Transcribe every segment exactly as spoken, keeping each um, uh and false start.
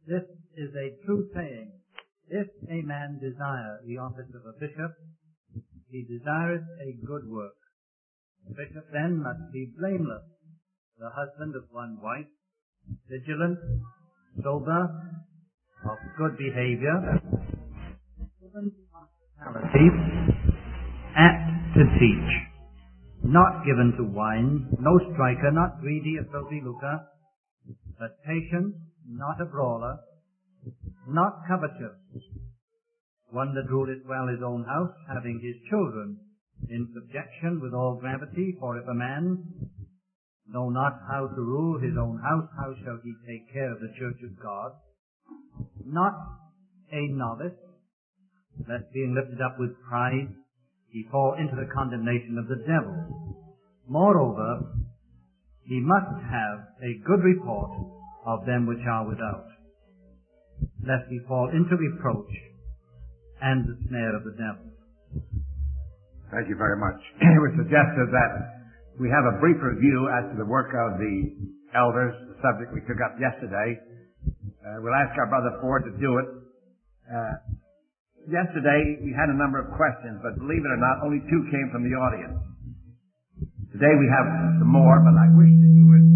This is a true saying. If a man desire the office of a bishop, he desireth a good work. The bishop then must be blameless, the husband of one wife, vigilant, sober, of good behavior, given to hospitality, apt to teach, not given to wine, no striker, not greedy, a filthy lucre, but patient, not a brawler, not covetous, one that ruleth well his own house, having his children in subjection with all gravity. For if a man know not how to rule his own house, how shall he take care of the church of God? Not a novice, lest being lifted up with pride, he fall into the condemnation of the devil. Moreover, he must have a good report of them which are without, lest he fall into reproach and the snare of the devil. Thank you very much. It was suggested that we have a brief review as to the work of the elders, the subject we took up yesterday. Uh, we'll ask our brother Ford to do it. Uh, yesterday we had a number of questions, but believe it or not, only two came from the audience. Today we have some more, but I wish that you would,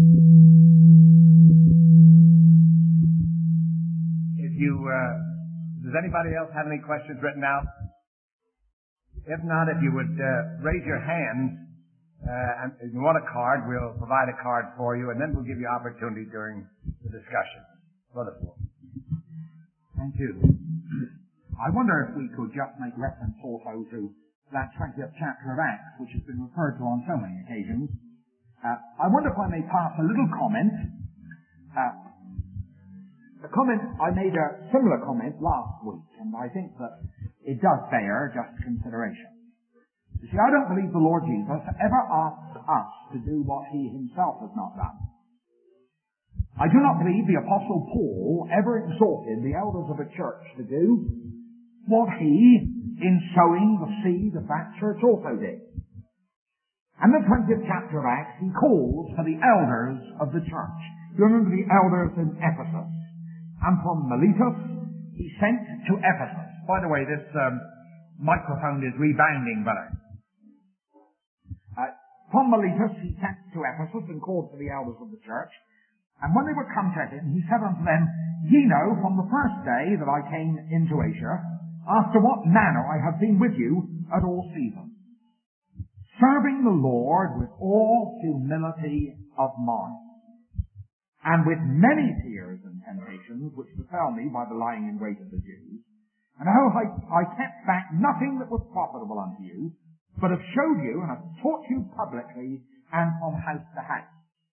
if you, uh, does anybody else have any questions written out? If not, if you would uh, raise your hand, uh, and if you want a card, we'll provide a card for you, and then we'll give you opportunity during the discussion. Brother Ford. Thank you. I wonder if we could just make reference also to that twentieth chapter of Acts, which has been referred to on so many occasions. Uh, I wonder if I may pass a little comment. Uh, the comment, I made a similar comment last week, and I think that it does bear just consideration. You see, I don't believe the Lord Jesus ever asked us to do what he himself has not done. I do not believe the Apostle Paul ever exhorted the elders of a church to do what he, in sowing the seed of that church, also did. And the twentieth chapter of Acts, he calls for the elders of the church. You remember the elders in Ephesus. And from Miletus, he sent to Ephesus. By the way, this um, microphone is rebounding, brother. Uh, from Miletus, he sent to Ephesus and called for the elders of the church. And when they were come to him, he said unto them, Ye know from the first day that I came into Asia, after what manner I have been with you at all seasons, serving the Lord with all humility of mind, and with many tears and temptations which befell me by the lying in wait of the Jews. And how I, I kept back nothing that was profitable unto you, but have showed you and have taught you publicly and from house to house.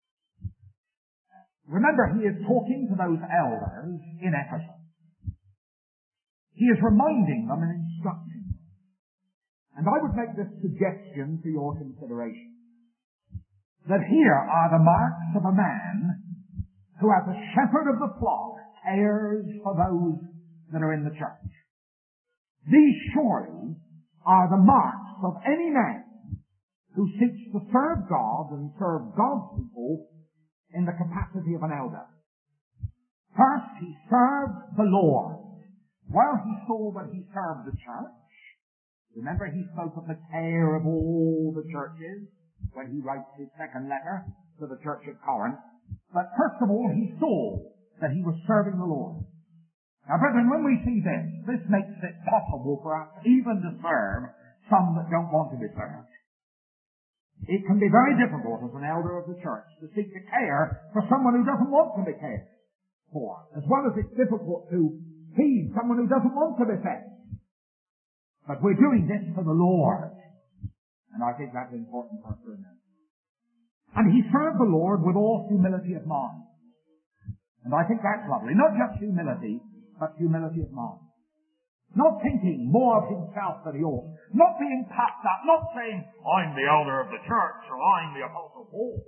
Remember, he is talking to those elders in Ephesus. He is reminding them and instructing them. And I would make this suggestion for your consideration. That here are the marks of a man who, as a shepherd of the flock, cares for those that are in the church. These surely are the marks of any man who seeks to serve God and serve God's people in the capacity of an elder. First, he served the Lord. While he saw that he served the church, remember he spoke of the care of all the churches when he writes his second letter to the church at Corinth. But first of all, he saw that he was serving the Lord. Now, brethren, when we see this, this makes it possible for us even to serve some that don't want to be served. It can be very difficult as an elder of the church to seek to care for someone who doesn't want to be cared for, as well as it's difficult to feed someone who doesn't want to be fed. But we're doing this for the Lord, and I think that's important for us to remember. And he served the Lord with all humility of mind. And I think that's lovely. Not just humility, but humility of mind. Not thinking more of himself than he ought. Not being puffed up. Not saying, I'm the elder of the church, or I'm the Apostle Paul.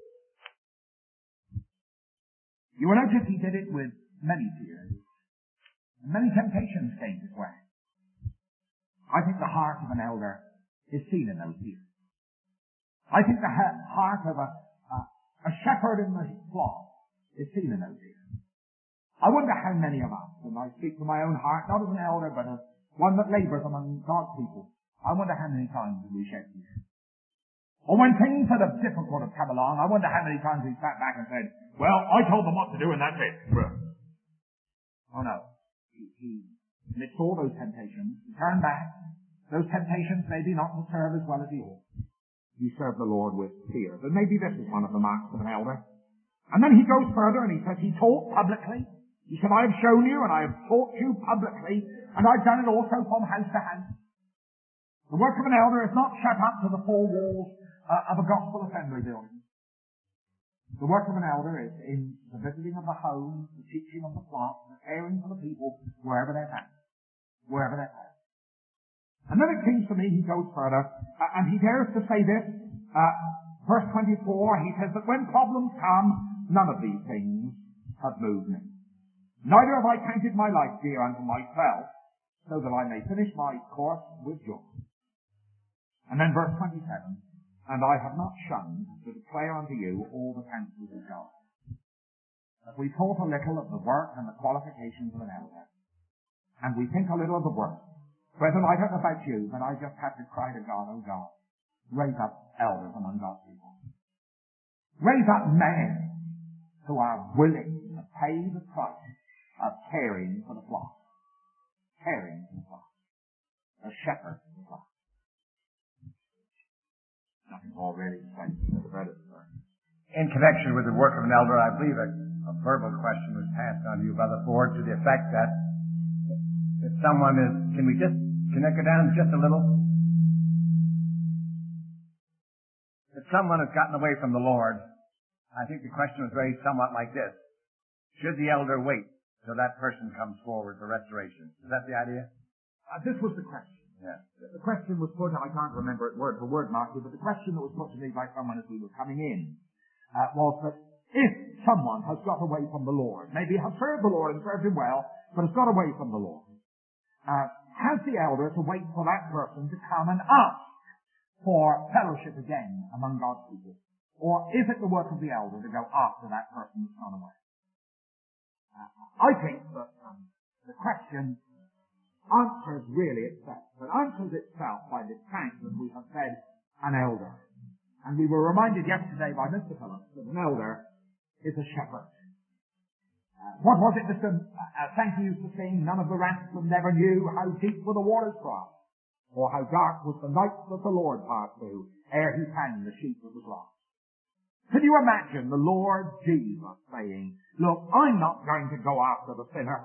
You will notice he did it with many tears. And many temptations came his way. I think the heart of an elder is seen in those tears. I think the heart of a, a, a shepherd in the flock is seen in those tears. I wonder how many of us, and I speak from my own heart, not as an elder, but as one that labours among God's people, I wonder how many times we shed tears. Or when things that are difficult have come along, I wonder how many times we sat back and said, well, I told them what to do and that's it. Oh no. He, he amidst all those temptations, he turned back. Those temptations maybe not to serve as well as he ought. You serve the Lord with fear. But maybe this is one of the marks of an elder. And then he goes further and he says he taught publicly. He said, I have shown you and I have taught you publicly, and I've done it also from house to house. The work of an elder is not shut up to the four walls uh, of a gospel assembly building. The work of an elder is in the visiting of the home, the teaching of the flock, the caring for the people, wherever they're found. Wherever they're found. And then it seems to me he goes further, uh, and he dares to say this, uh, verse twenty-four, he says that when problems come, none of these things have moved me. Neither have I counted my life dear unto myself, so that I may finish my course with joy. And then verse twenty-seven, and I have not shunned to declare unto you all the counsels of God. As we thought a little of the work and the qualifications of an elder, and we think a little of the work, brethren, I don't know about you, but I just have to cry to God, oh God, raise up elders among God's people. Raise up men who are willing to pay the price of caring for the flock. Caring for the flock. A shepherd for the flock. Nothing more really explains the credit for. In connection with the work of an elder, I believe a, a verbal question was passed on to you, Brother Ford, to the effect that if someone is, can we just, can I go down just a little? If someone has gotten away from the Lord, I think the question was raised somewhat like this. Should the elder wait till that person comes forward for restoration? Is that the idea? Uh, this was the question. Yeah. The question was put, I can't remember it word for word, Marty, but the question that was put to me by someone as we were coming in uh, was that if someone has got away from the Lord, maybe has served the Lord and served him well, but has got away from the Lord, uh, has the elder to wait for that person to come and ask for fellowship again among God's people? Or is it the work of the elder to go after that person that's gone away? Uh, I think that um, the question answers really itself. It answers itself by the fact that we have said an elder. And we were reminded yesterday by Mister Phillips that an elder is a shepherd. Uh, what was it Mister Uh, Sankey used to sing? None of the ransom never knew how deep were the waters crossed, or how dark was the night that the Lord passed through, ere he found the sheep that was lost. Can you imagine the Lord Jesus saying, look, I'm not going to go after the sinner.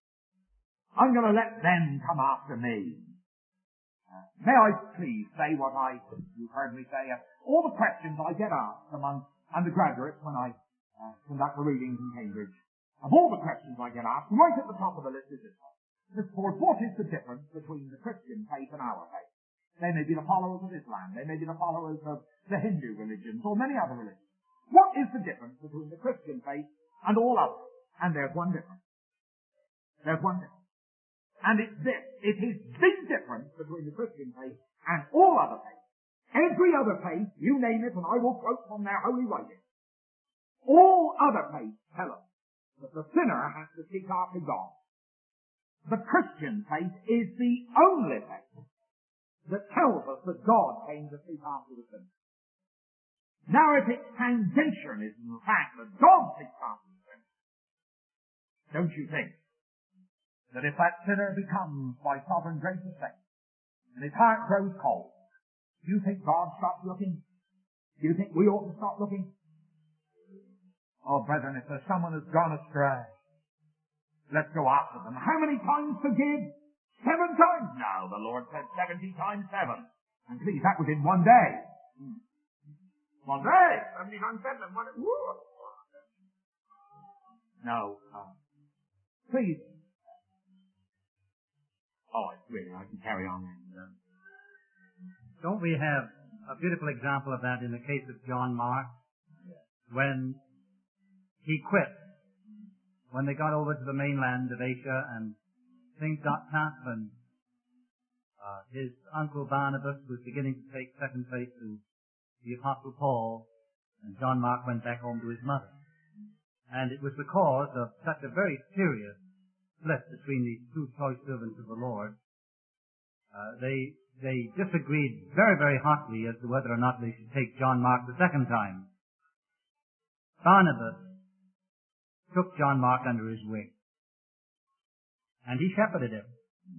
I'm going to let them come after me. Uh, may I please say what I, you've heard me say, uh, all the questions I get asked among undergraduates when I uh, conduct the readings in Cambridge, of all the questions I get asked, right at the top of the list is this one. Mister Ford, what is the difference between the Christian faith and our faith? They may be the followers of Islam, they may be the followers of the Hindu religions, or many other religions. What is the difference between the Christian faith and all others? And there's one difference. There's one difference. And it's this. It is the difference between the Christian faith and all other faiths. Every other faith, you name it, and I will quote from their holy writings. All other faiths tell us that the sinner has to seek after God. The Christian faith is the only faith that tells us that God came to seek after the sinner. Now, if its foundation is in the fact that God seeks after the sinner, don't you think that if that sinner becomes by sovereign grace a saint, and his heart grows cold, do you think God stops looking? Do you think we ought to stop looking? Oh, brethren, if there's someone who's gone astray, let's go after them. How many times forgive? Seven times? No, the Lord said seventy times seven. And please, that was in one day. One day, seventy times seven. One, woo. No, uh, please. Oh, it's really, I can carry on. And, uh, Don't we have a beautiful example of that in the case of John Mark? When he quit, when they got over to the mainland of Asia and things got tough and uh, his uncle Barnabas was beginning to take second place to the Apostle Paul, and John Mark went back home to his mother. And it was the cause of such a very serious split between these two choice servants of the Lord. Uh, they they disagreed very, very hotly as to whether or not they should take John Mark the second time. Barnabas took John Mark under his wing, and he shepherded him.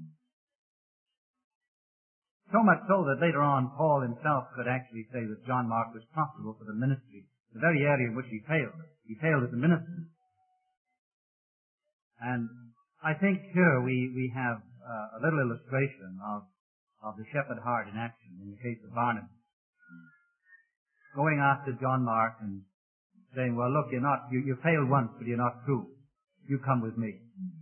So much so that later on Paul himself could actually say that John Mark was profitable for the ministry, the very area in which he failed. He failed as a minister. And I think here we, we have uh, a little illustration of, of the shepherd heart in action in the case of Barnabas. Going after John Mark and saying, well, look, you're not, you, you failed once, but you're not true. You come with me.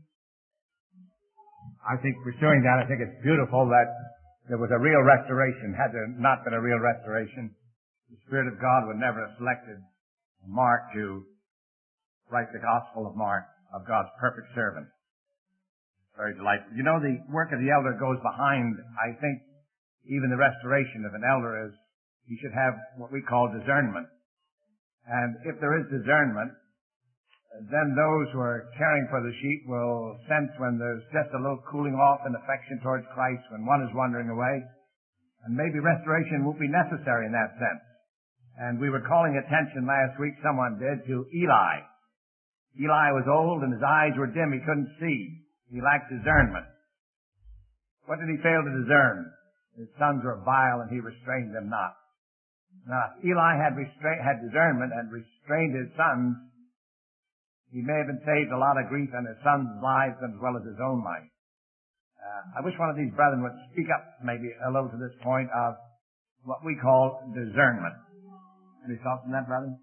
I think pursuing that, I think it's beautiful that there was a real restoration. Had there not been a real restoration, the Spirit of God would never have selected Mark to write the Gospel of Mark, of God's perfect servant. Very delightful. You know, the work of the elder goes behind, I think, even the restoration of an elder is he should have what we call discernment. And if there is discernment, then those who are caring for the sheep will sense when there's just a little cooling off in affection towards Christ, when one is wandering away. And maybe restoration won't be necessary in that sense. And we were calling attention last week, someone did, to Eli. Eli was old and his eyes were dim. He couldn't see. He lacked discernment. What did he fail to discern? His sons were vile and he restrained them not. Now, if Eli had, restra- had discernment and restrained his sons, he may have been saved a lot of grief in his sons' lives as well as his own life. Uh, I wish one of these brethren would speak up maybe a little to this point of what we call discernment. Any thoughts on that, brethren?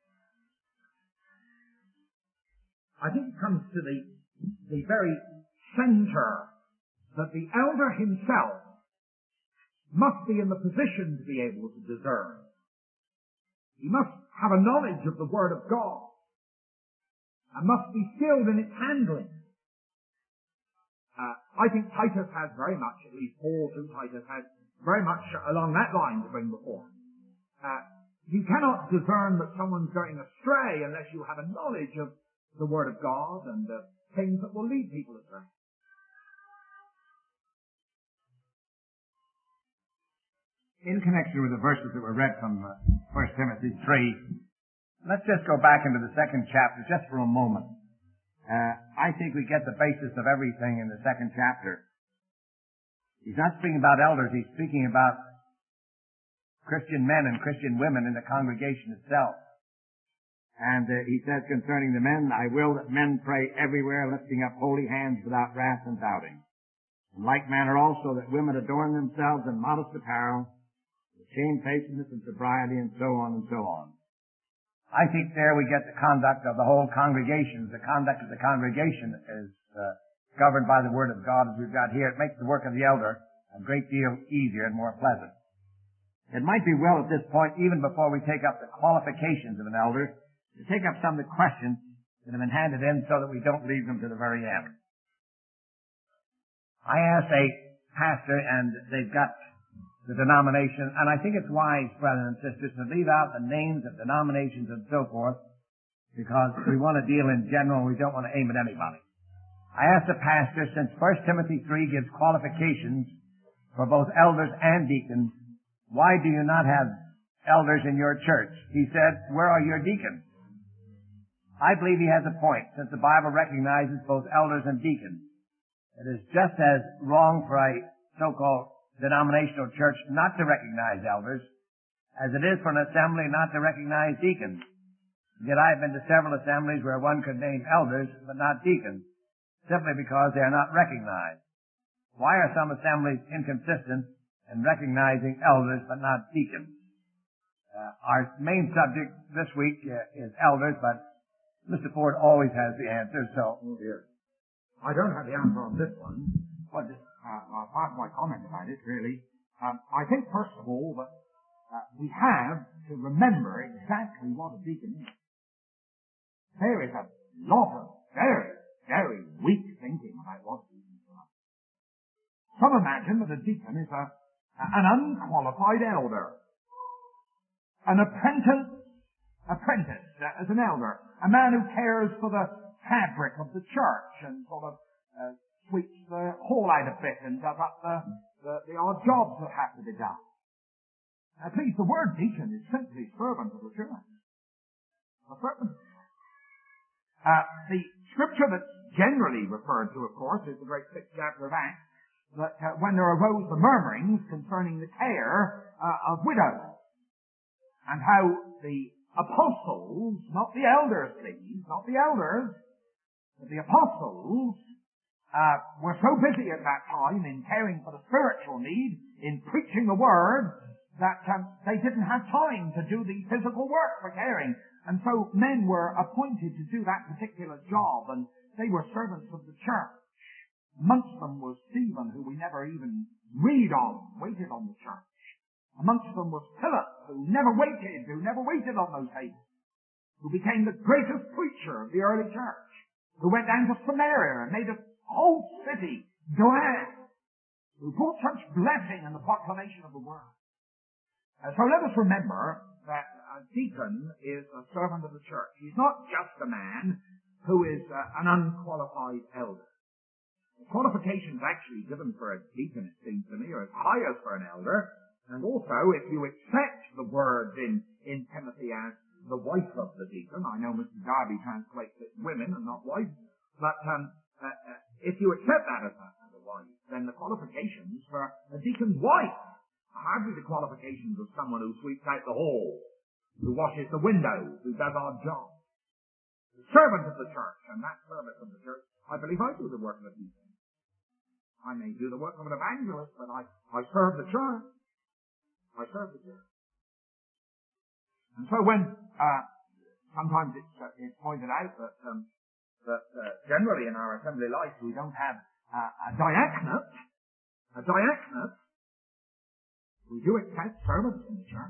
I think it comes to the, the very center that the elder himself must be in the position to be able to discern. He must have a knowledge of the Word of God and must be skilled in its handling. Uh, I think Titus has very much, at least Paul to Titus has very much along that line to bring before. Uh, you cannot discern that someone's going astray unless you have a knowledge of the Word of God and the things that will lead people astray. In connection with the verses that were read from uh, First Timothy three, let's just go back into the second chapter just for a moment. Uh, I think we get the basis of everything in the second chapter. He's not speaking about elders, he's speaking about Christian men and Christian women in the congregation itself. And uh, he says concerning the men, I will that men pray everywhere, lifting up holy hands without wrath and doubting. In like manner also that women adorn themselves in modest apparel, with shamefacedness and sobriety, and so on and so on. I think there we get the conduct of the whole congregation. The conduct of the congregation is uh, governed by the Word of God as we've got here. It makes the work of the elder a great deal easier and more pleasant. It might be well at this point, even before we take up the qualifications of an elder, to take up some of the questions that have been handed in so that we don't leave them to the very end. I asked a pastor, and they've got the denomination, and I think it's wise, brothers and sisters, to leave out the names of denominations and so forth, because we want to deal in general, we don't want to aim at anybody. I asked the pastor, since First Timothy three gives qualifications for both elders and deacons, why do you not have elders in your church? He said, where are your deacons? I believe he has a point, since the Bible recognizes both elders and deacons. It is just as wrong for a so-called denominational church not to recognize elders as it is for an assembly not to recognize deacons. Yet I have been to several assemblies where one could name elders but not deacons, simply because they are not recognized. Why are some assemblies inconsistent in recognizing elders but not deacons? Uh, our main subject this week uh, is elders, but Mister Ford always has the answer, so... Oh dear. I don't have the answer on this one, but uh, uh, part of my comment about it, really, um, I think, first of all, that uh, we have to remember exactly what a deacon is. There is a lot of very, very weak thinking about what a deacon is. Some imagine that a deacon is a, an unqualified elder, an apprentice apprentice uh, as an elder, a man who cares for the fabric of the church and sort of uh, sweeps the hall out a bit and does up the, the, the odd jobs that have to be done. Now please, the word deacon is simply servant of the church. A servant. Uh, the scripture that's generally referred to, of course, is the great sixth chapter of Acts, that uh, when there arose the murmurings concerning the care uh, of widows, and how the apostles, not the elders, please, not the elders, but the apostles uh, were so busy at that time in caring for the spiritual need, in preaching the word, that um, they didn't have time to do the physical work for caring. And so men were appointed to do that particular job, and they were servants of the church. Amongst them was Stephen, who we never even read on, waited on the church. Amongst them was Philip, who never waited, who never waited on those tables, who became the greatest preacher of the early church, who went down to Samaria and made a whole city glad, who brought such blessing in the proclamation of the word. Uh, so let us remember that a deacon is a servant of the church. He's not just a man who is uh, an unqualified elder. The qualifications actually given for a deacon, it seems to me, are as high as for an elder. And also, if you accept the words in, in Timothy as the wife of the deacon, I know Mister Darby translates it women and not wife, but um, uh, uh, if you accept that as a, as a wife, then the qualifications for a deacon's wife are hardly the qualifications of someone who sweeps out the hall, who washes the windows, who does odd jobs. The servant of the church, and that servant of the church, I believe I do the work of a deacon. I may do the work of an evangelist, but I, I serve the church. I serve the church. And so when, uh, sometimes it's, uh, it's pointed out that, um, that, uh, generally in our assembly life we don't have, uh, a diaconate, a diaconate, we do accept servants in the church.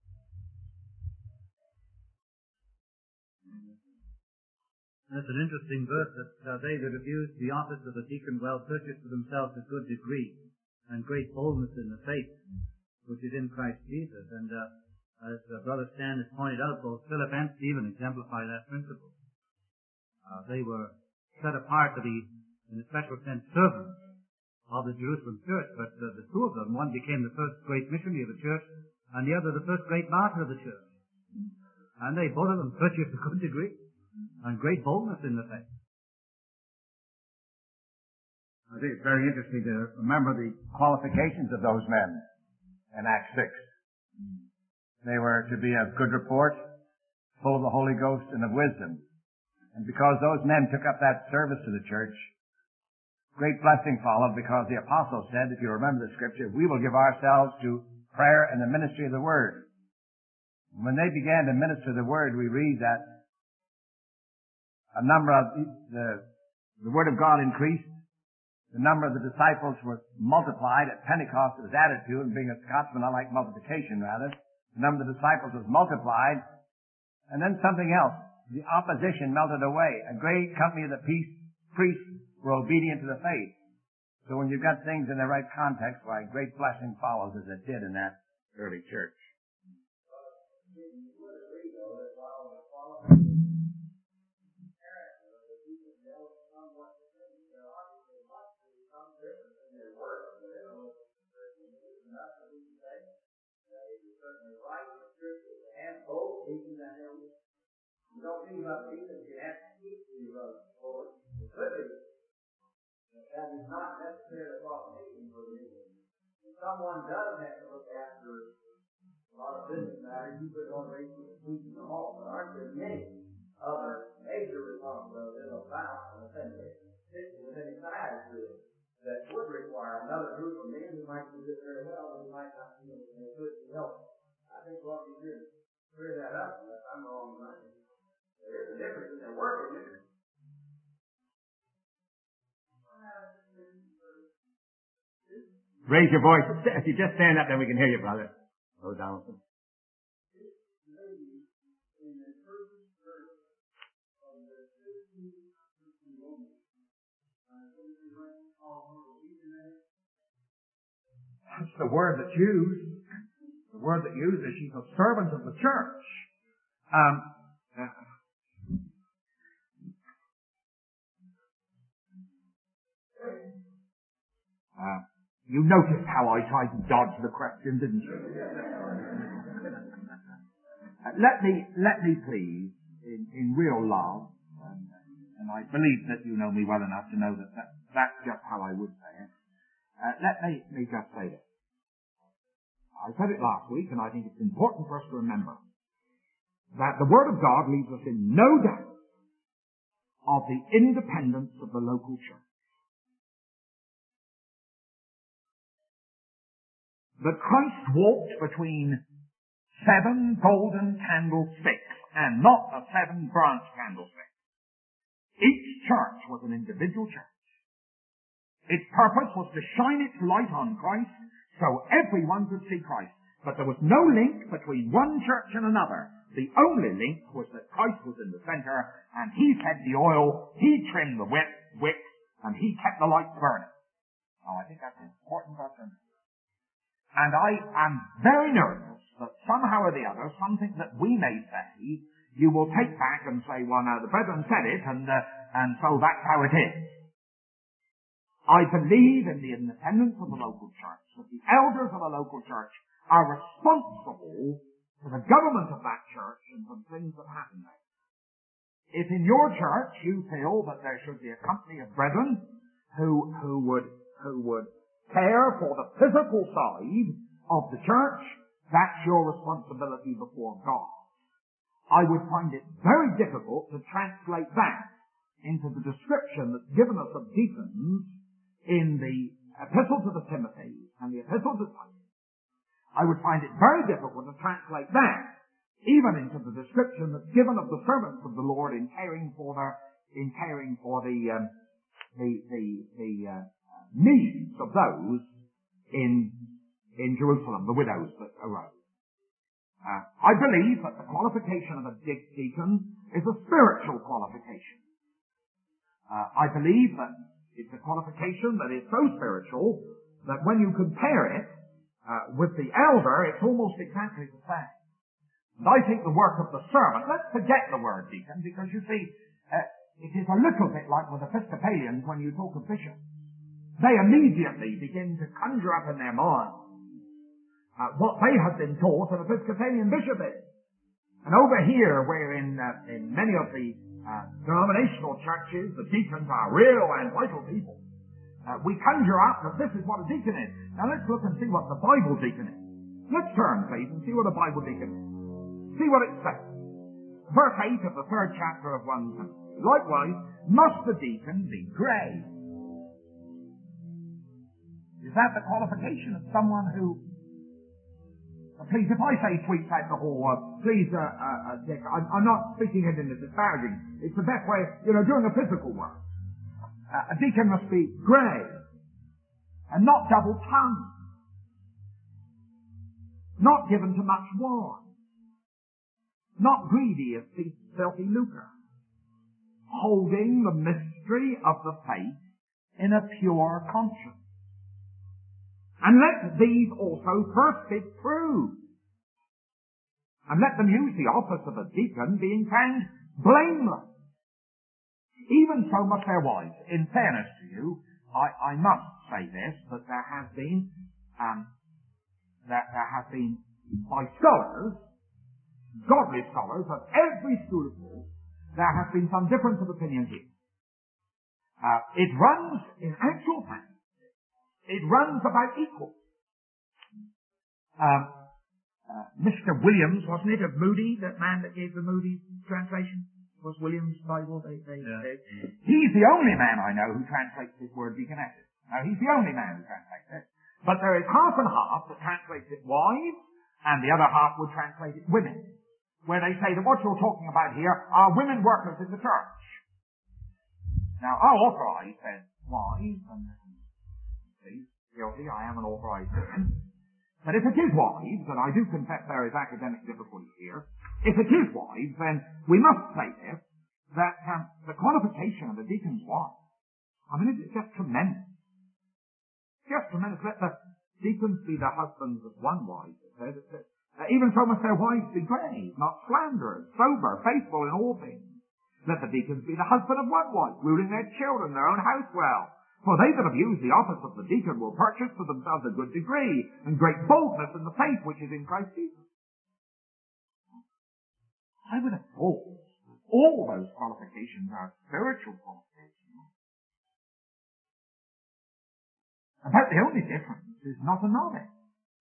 That's an interesting verse, that uh, they that abuse the office of a deacon well purchase for themselves a good degree and great boldness in the faith, which is in Christ Jesus. And uh, as uh, Brother Stan has pointed out, both Philip and Stephen exemplify that principle. Uh, they were set apart to be, in a special sense, servants of the Jerusalem church, but uh, the two of them, one became the first great missionary of the church, and the other the first great martyr of the church. And they, both of them, purchased a good degree and great boldness in the faith. I think it's very interesting to remember the qualifications of those men in Acts six. They were to be of good report, full of the Holy Ghost and of wisdom. And because those men took up that service to the church, great blessing followed, because the apostle said, if you remember the scripture, we will give ourselves to prayer and the ministry of the word. When they began to minister the word, we read that a number of the, the word of God increased. The number of the disciples was multiplied. At Pentecost it was added to, and being a Scotsman, I like multiplication rather. The number of the disciples was multiplied. And then something else. The opposition melted away. A great company of the peace, priests were obedient to the faith. So when you've got things in the right context, why, great blessing follows, as it did in that early church. You don't think about deacons, you have to keep the uh, Lord. That is not necessarily a qualification for the deacon. If someone does have to look after a lot of business matters, you put on race with the sweep in the hall. But aren't there many other major responsibilities about an assembly, particularly within its size, really, that would require another group of men who might do this very well, and who might not be able to do it to help. I think we'll be here to clear that up, unless I'm wrong about it. There is a difference in their work, isn't there? Raise your voice. If you just stand up, then we can hear you, brother. Oh, Donaldson. That's the word that's used. The word that used is she's a servant of the church. Um, uh, uh, you noticed how I tried to dodge the question, didn't you? uh, let me, let me please, in, in real love, um, and I believe that you know me well enough to know that, that that's just how I would say it. Uh, let me, me just say this. I said it last week, and I think it's important for us to remember that the Word of God leaves us in no doubt of the independence of the local church. That Christ walked between seven golden candlesticks and not a seven branch candlestick. Each church was an individual church. Its purpose was to shine its light on Christ so everyone could see Christ. But there was no link between one church and another. The only link was that Christ was in the center, and He fed the oil, He trimmed the wick, wick, and He kept the lights burning. Now, I think that's important for us to understand. And I am very nervous that somehow or the other, something that we may say, you will take back and say, well, now, the brethren said it, and, uh, and so that's how it is. I believe in the independence of the local church, that the elders of a local church are responsible for the government of that church and for the things that happen there. If in your church you feel that there should be a company of brethren who, who would, who would care for the physical side of the church, that's your responsibility before God. I would find it very difficult to translate that into the description that's given us of deacons in the Epistle to the Timothy and the Epistle to Titus. I would find it very difficult to translate that even into the description that's given of the servants of the Lord in caring for their, in caring for the, um, the, the, the, uh, needs of those in, in Jerusalem, the widows that arose. Uh, I believe that the qualification of a de- deacon is a spiritual qualification. Uh, I believe that it's a qualification that is so spiritual that when you compare it uh, with the elder, it's almost exactly the same. And I think the work of the servant, let's forget the word deacon, because you see, uh, it is a little bit like with Episcopalians when you talk of bishops. They immediately begin to conjure up in their minds Uh, what they have been taught an Episcopalian bishop is. And over here, where in, uh, in many of the uh, denominational churches, the deacons are real and vital people, uh, we conjure up that this is what a deacon is. Now let's look and see what the Bible deacon is. Let's turn, please, and see what a Bible deacon is. See what it says. Verse eight of the third chapter of First Timothy. Likewise, must the deacon be grey? Is that the qualification of someone who... Please, if I say sweeps out the hall, uh, please, uh, uh, uh, Dick, I'm, I'm not speaking it in a disparaging. It's the best way, you know, doing a physical work. Uh, a deacon must be grey and not double-tongued, not given to much wine, not greedy of filthy lucre, holding the mystery of the faith in a pure conscience. And let these also first be proved. And let them use the office of a deacon, being found blameless. Even so must their wives. In fairness to you, I, I must say this, that there has been, um, that there has been, by scholars, godly scholars of every school of thought, there has been some difference of opinion here. Uh, it runs, in actual fact, it runs about equal. Um, uh, Mister Williams, wasn't it, of Moody, that man that gave the Moody translation? Was Williams' Bible? They, they, yeah. they, he's the only man I know who translates this word deaconesses. Now, he's the only man who translates it. But there is half and half that translates it wives, and the other half would translate it women, where they say that what you're talking about here are women workers in the church. Now, our authorized says wives, and guilty, I am an authorized deacon. But if it is wives, and I do confess there is academic difficulty here, if it is wives, then we must say this, that um, the qualification of a deacon's wife, I mean, it's just tremendous. Just tremendous. Let the deacons be the husbands of one wife, it says. Uh, even so must their wives be grave, not slanderers, sober, faithful in all things. Let the deacons be the husband of one wife, ruling their children, their own house well. For they that abuse the office of the deacon will purchase for themselves a good degree, and great boldness in the faith which is in Christ Jesus. I would have thought all those qualifications are spiritual qualifications. About the only difference is not a novice.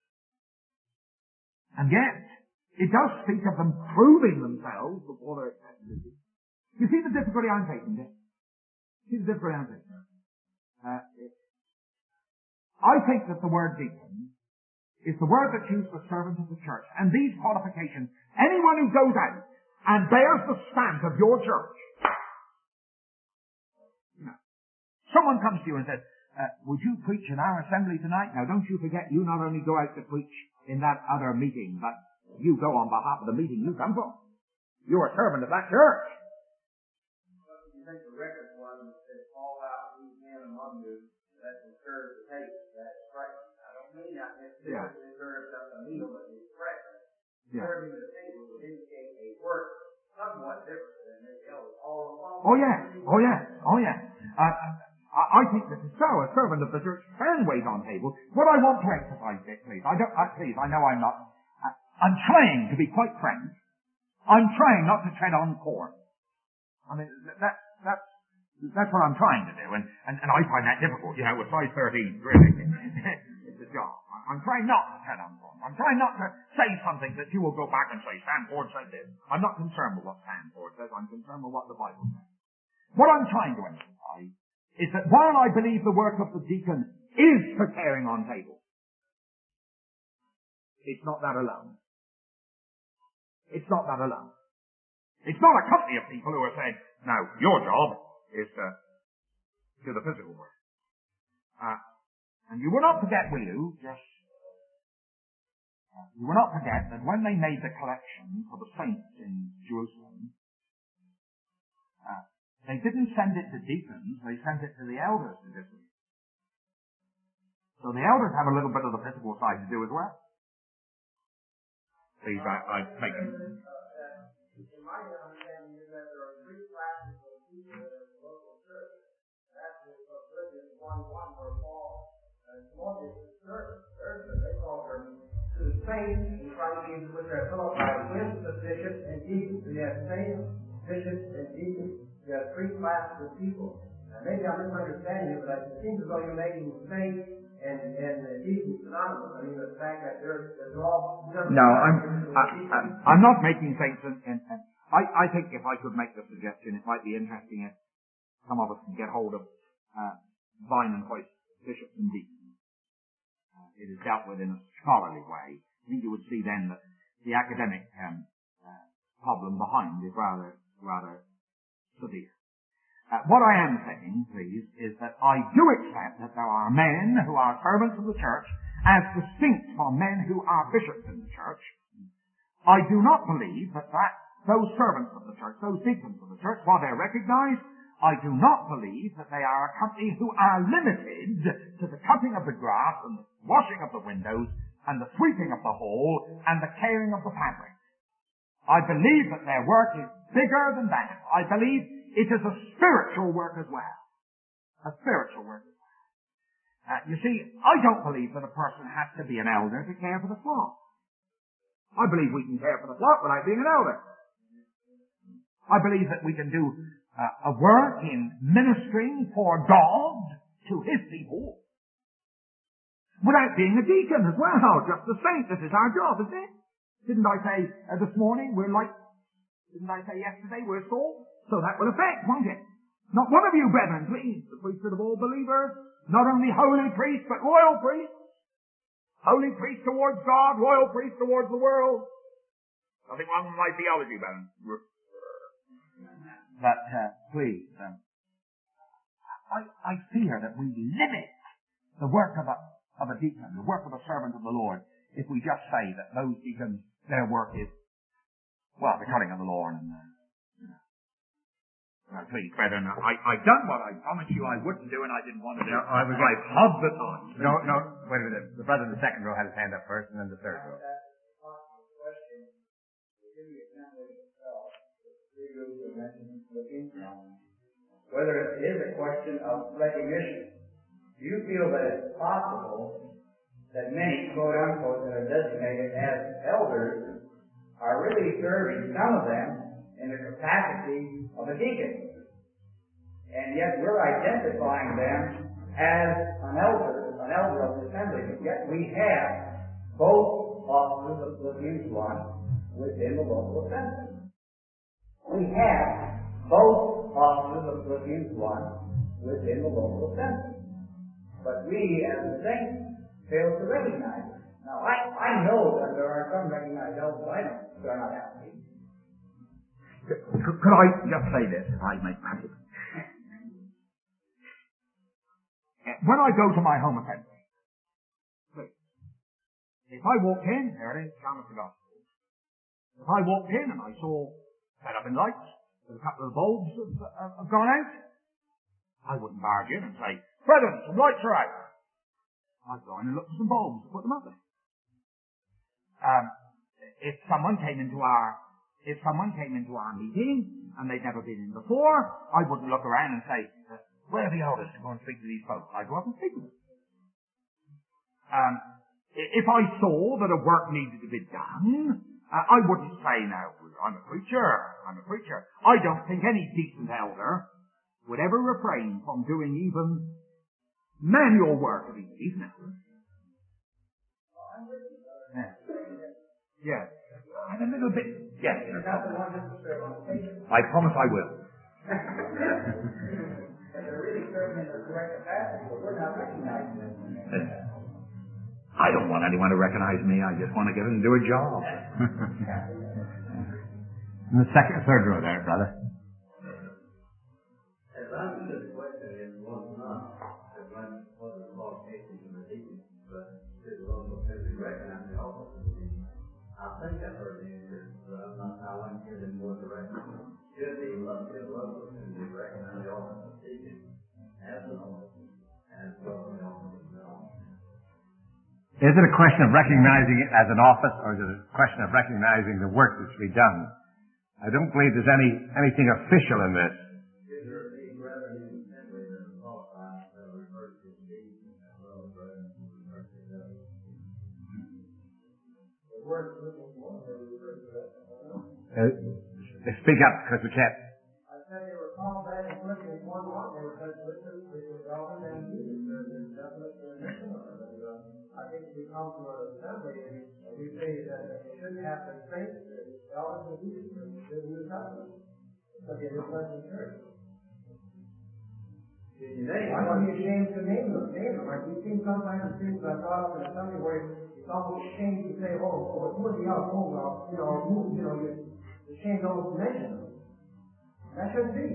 And yet, it does speak of them proving themselves before they're accepted. You see the difficulty I'm taking there? See the difficulty I'm taking there? Uh, I think that the word deacon is the word that's used for servant of the church. And these qualifications, anyone who goes out and bears the stamp of your church. You know, someone comes to you and says, uh, would you preach in our assembly tonight? Now don't you forget, you not only go out to preach in that other meeting, but you go on behalf of the meeting you come from. You're a servant of that church. You think the record one that says, call out these men among you that serve the table, that expression. I don't mean not necessarily yeah. serve a meal, but the expression. Yeah. Serving the table would indicate a work somewhat different than the elders. All along. Oh yeah, oh yeah, oh yeah. Uh, I, I think this is so. A servant of the church can wait on table. What I want to emphasize this, please. I don't, uh, please, I know I'm not, uh, I'm trying to be quite frank. I'm trying not to tread on corn. I mean, that, that's, that's what I'm trying to do. And, and, and I find that difficult, you know, with size thirteen, really. It's a job. I'm trying not to tread on corn. I'm trying not to say something that you will go back and say, Stan Ford said this. I'm not concerned with what Stan Ford says. I'm concerned with what the Bible says. What I'm trying to emphasize is that while I believe the work of the deacon is preparing on tables, it's not that alone. It's not that alone. It's not a company of people who are saying, now, your job is to do the physical work. Uh, and you will not forget, will you, just, uh, you will not forget that when they made the collection for the saints in Jerusalem, uh, they didn't send it to deacons, they sent it to the elders to distribute. So the elders have a little bit of the physical side to do as well. Please, I, I've taken... In my understanding is that there are three classes of people in the local church. That's what Philippians one one where Paul wanted to serve. They call them to the saints in Christ Jesus, which are Philippi, with the bishops and deacons. We have saints, bishops, and deacons. We have three classes of people. Now, maybe I'm misunderstanding you, but it seems as though you're making saints and and uh, deacons synonymous. I mean, the fact that they're they're all. No, I'm I, I'm, I'm not making saints, and, and, and I I think if I could make the suggestion, it might be interesting if some of us can get hold of uh, Vine and Hoyt bishops and deacons. Uh, it is dealt with in a scholarly way. I think you would see then that the academic um, uh, problem behind is rather rather severe. Uh, what I am saying, please, is that I do accept that there are men who are servants of the church as distinct from men who are bishops in the church. I do not believe that, that those servants of the church, those deacons of the church, while they're recognized, I do not believe that they are a company who are limited to the cutting of the grass and the washing of the windows and the sweeping of the hall and the caring of the fabric. I believe that their work is bigger than that. I believe it is a spiritual work as well. A spiritual work as well. Uh, you see, I don't believe that a person has to be an elder to care for the flock. I believe we can care for the flock without being an elder. I believe that we can do uh, a work in ministering for God to His people without being a deacon as well. Just the same. This is our job, isn't it? Didn't I say uh, this morning we're like, didn't I say yesterday we're salt? So that will affect, won't it? Not one of you, brethren, please, the priesthood of all believers, not only holy priests, but royal priests. Holy priests towards God, royal priests towards the world. Nothing wrong with my theology, brethren. But, uh, please, um, I, I fear that we limit the work of a, of a deacon, the work of a servant of the Lord, if we just say that those deacons, their work is, well, the cutting of the lawn and, uh, Now, please, brethren, I, I've done what I promised you I wouldn't do, and I didn't want to do. No, I was I've hugged the thought. No, no, wait a minute. The brother in the second row had his hand up first, and then the third row. look into whether it is a question of recognition. Do you feel that it's possible that many, quote unquote, that are designated as elders are really serving, some of them, in the capacity of a deacon? And yet we're identifying them as an elder, an elder of the assembly, but yet we have both offices of Philippians one within the local assembly. We have both offices of Philippians one within the local assembly. But we, as the saints, fail to recognize it. Now, I, I know that there are some recognized elders, but I don't, they're not happy. Could, could I just say this, if I may perhaps? When I go to my home assembly, if I walked in, there it is, John of the Gospel. If I walked in and I saw set up in lights, with a couple of bulbs have, have, have gone out, I wouldn't barge in and say, "Brethren, some lights are out." I'd go in and look for some bulbs and put them up there. Um, if someone came into our, if someone came into our meeting and they'd never been in before, I wouldn't look around and say, "Where are the elders to go and speak to these folks?" I'd go up and speak to them. Um, if I saw that a work needed to be done, uh, I wouldn't say, "Now, I'm a preacher, I'm a preacher." I don't think any decent elder would ever refrain from doing even manual work of each decent elder. Yeah. Yeah. I'm a little bit, yes. I promise I will. They're really serving in the correct capacity, but we're not recognizing them. I don't want anyone to recognize me. I just want to get in and do a job. In the second, third row there, brother. As I understood the question, it was not that one wasn't qualifications in the deacon, but it was also simply recognizing the office of the deacon. I think I've heard the answer, but I'm not, I wouldn't give it more directly. Should the should local assembly recognize the office of the deacon as an office, as well as the office of the office? Is it a question of recognizing it as an office, or is it a question of recognizing the work that's to be done? I don't believe there's any anything official in this. Is there any brethren in the assembly that are qualified that are referred to as deacons as well as brethren who are referred to as elders? The word little one, they refer to that. Uh, speak up, because we can't. I said they were called back in Philippians one one, they were said to listen, which was elders and deacons. There's definite definition of it. I think if we come to an assembly and we say that it shouldn't have the saints, elders and deacons, the New Testament. It's a New Testament church. Why don't you ashamed to name them? Name them. Like we've seen sometimes things that are brought up in assembly where it's almost ashamed to say, "Oh, oh, who are the elders? Oh, well, you know, who, you know, you're ashamed to almost mention them." That shouldn't be.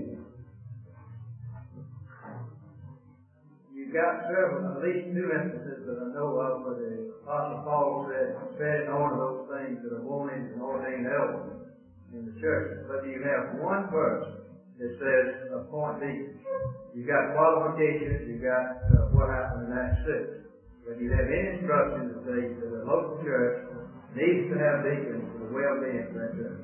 You've got several, at least two instances that I know of where the Apostle Paul said, "Tread on those things that are appointed and ordained elders in the church." But you have one verse that says, "Appoint deacons." You've got qualifications, you've got uh, what happened in Acts six. But you have any instructions that say that the local church needs to have deacons for the well-being of that church.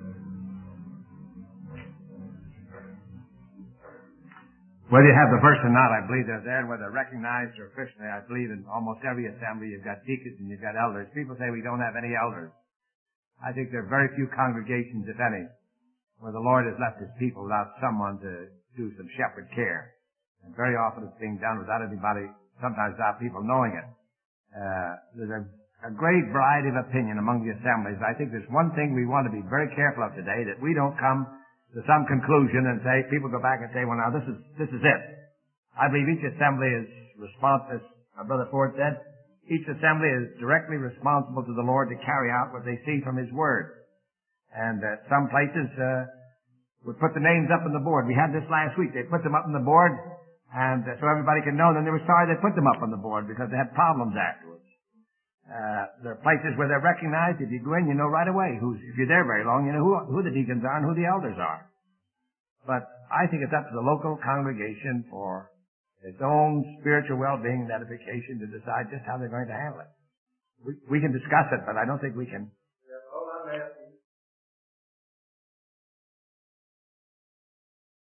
Whether you have the verse or not, I believe they're there, and whether recognized or officially, I believe in almost every assembly you've got deacons and you've got elders. People say we don't have any elders. I think there are very few congregations, if any, where the Lord has left His people without someone to do some shepherd care. And very often it's being done without anybody, sometimes without people knowing it. Uh, there's a, a great variety of opinion among the assemblies. I think there's one thing we want to be very careful of today, that we don't come to some conclusion and say, people go back and say, "Well, now this is, this is it." I believe each assembly is responsible, as our Brother Ford said, each assembly is directly responsible to the Lord to carry out what they see from His Word. And uh, some places uh, would put the names up on the board. We had this last week. They put them up on the board, and uh, so everybody could know. Then they were sorry they put them up on the board because they had problems afterwards. Uh, there are places where they're recognized. If you go in, you know right away who's, if you're there very long, you know who, who the deacons are and who the elders are. But I think it's up to the local congregation for its own spiritual well-being and edification to decide just how they're going to handle it. We, we can discuss it, but I don't think we can Yeah, all I'm asking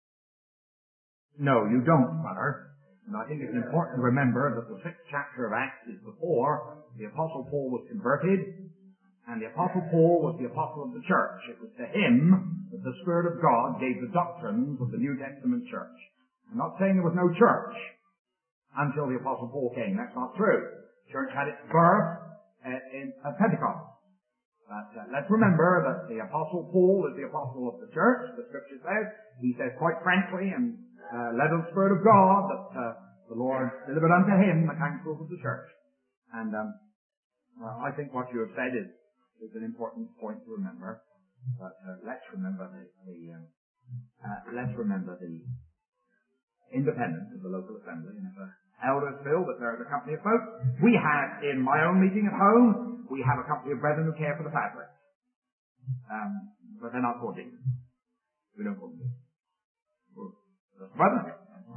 No, you don't, brother. And I think it's important to remember that the sixth chapter of Acts is before the Apostle Paul was converted, and the Apostle Paul was the apostle of the church. It was to him that the Spirit of God gave the doctrines of the New Testament church. I'm not saying there was no church until the Apostle Paul came. That's not true. The church had its birth uh, in uh, Pentecost. But uh, let's remember that the Apostle Paul is the apostle of the church, the Scripture says. He says quite frankly, and uh, led of the Spirit of God, that uh, the Lord delivered unto him the counsels of the church. And um, well, I think what you have said is, is an important point to remember. But uh, let's remember the, the um, uh, let's remember the independence of the local assembly. And if the elders feel that there is a company of folk, we have in my own meeting at home, we have a company of brethren who care for the fabric. Um, but they're not called deacons. We don't call them deacons. We're just brethren.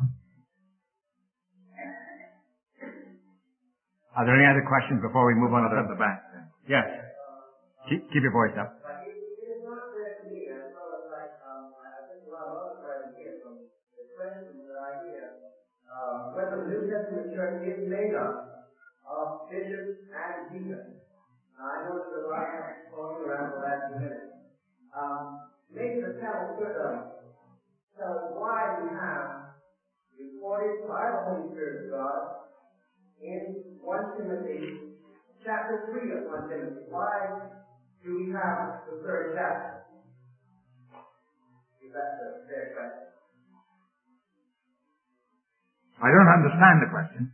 Are there any other questions before we move on to the back? Yes. Keep, keep your voice up. But it, it is not clear to me, as well as like, um, I think a lot of other brethren here from the questions that I hear, uh, whether the New Testament church is made up of bishops and deacons. Now, I know there's a lot of going around the last few minutes. Um, maybe to tell, uh, tell us why we have recorded by the Holy Spirit of God in First Timothy, chapter three of First Timothy. Why do we have the third chapter? If that's a fair question. I don't understand the question.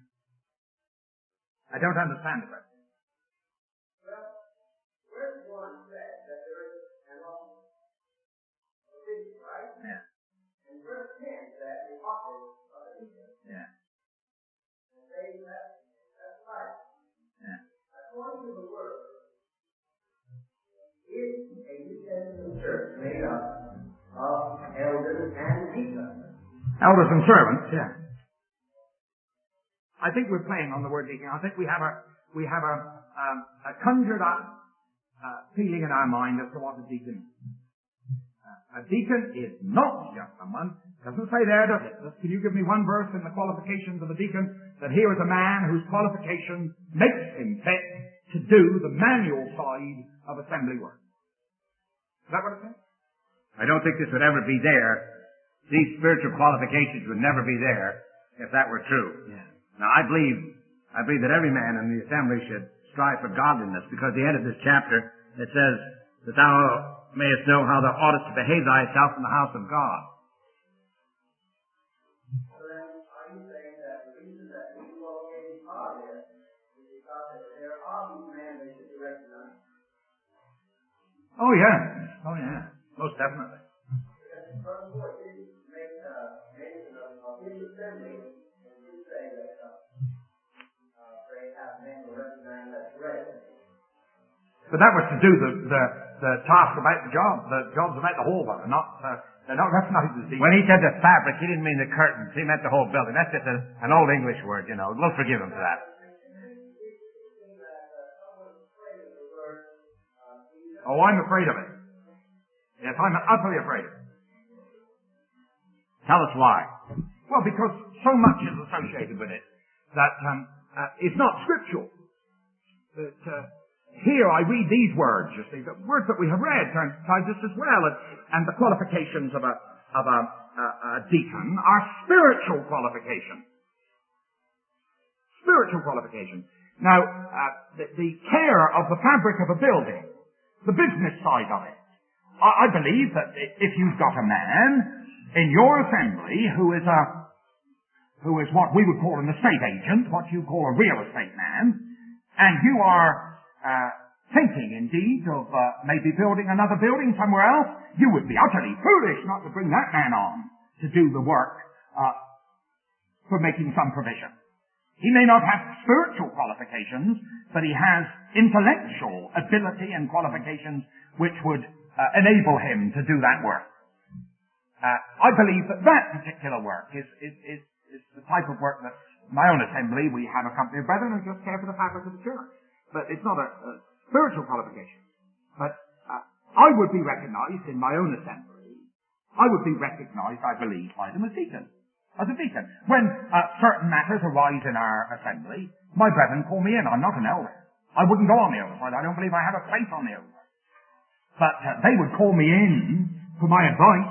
I don't understand the question. Well, verse one says that there is an office of a bishop, right? Yeah. And verse ten says the office of a deacon. Yeah. And they that that's right. Yeah. According to the word, is a New Testament church made up of elders and deacons? Elders and servants, yeah. I think we're playing on the word deacon. I think we have a we have a, um, a conjured up uh, feeling in our mind as to what a deacon is. Uh, a deacon is not just someone. Doesn't say there, does it? Just, can you give me one verse in the qualifications of a deacon that here is a man whose qualification makes him fit to do the manual side of assembly work? Is that what it says? I don't think this would ever be there. These spiritual qualifications would never be there if that were true. Yeah. Now, I believe, I believe that every man in the assembly should strive for godliness, because the end of this chapter, it says that thou mayest know how thou oughtest to behave thyself in the house of God. So then, are you saying that the reason that these qualifications are there is because there are these men they should be recognized? Oh yeah. Oh yeah. Most definitely. Because verse four did make uh, mention of, of his assembly, and did say that uh, uh, they have men to recognize that thread. But that was to do the, the, the task about the job. The job's about the whole one, not, uh, they're not recognized as deacons. When he said the fabric, he didn't mean the curtains. He meant the whole building. That's just a, an old English word, you know. We'll forgive him for that. Oh, I'm afraid of it. Yes, I'm utterly afraid of it. Tell us why. Well, because so much is associated with it that um, uh, it's not scriptural. That, uh, here I read these words, you see, the words that we have read, Titus as well, and, and the qualifications of a of a, a, a deacon are spiritual qualifications. Spiritual qualifications. Now, uh, the, the care of the fabric of a building, the business side of it. I, I believe that if you've got a man in your assembly who is a who is what we would call an estate agent, what you call a real estate man, and you are uh, thinking indeed of uh, maybe building another building somewhere else, you would be utterly foolish not to bring that man on to do the work uh, for making some provision. He may not have spiritual qualifications, but he has intellectual ability and qualifications which would uh, enable him to do that work. Uh, I believe that that particular work is, is, is, is the type of work that my own assembly, we have a company of brethren who just care for the fabric of the church. But it's not a, a spiritual qualification. But uh, I would be recognized in my own assembly. I would be recognized, I believe, by them as deacons. as a deacon. When uh, certain matters arise in our assembly, my brethren call me in. I'm not an elder. I wouldn't go on the elder side. I don't believe I have a place on the elder. But uh, they would call me in for my advice.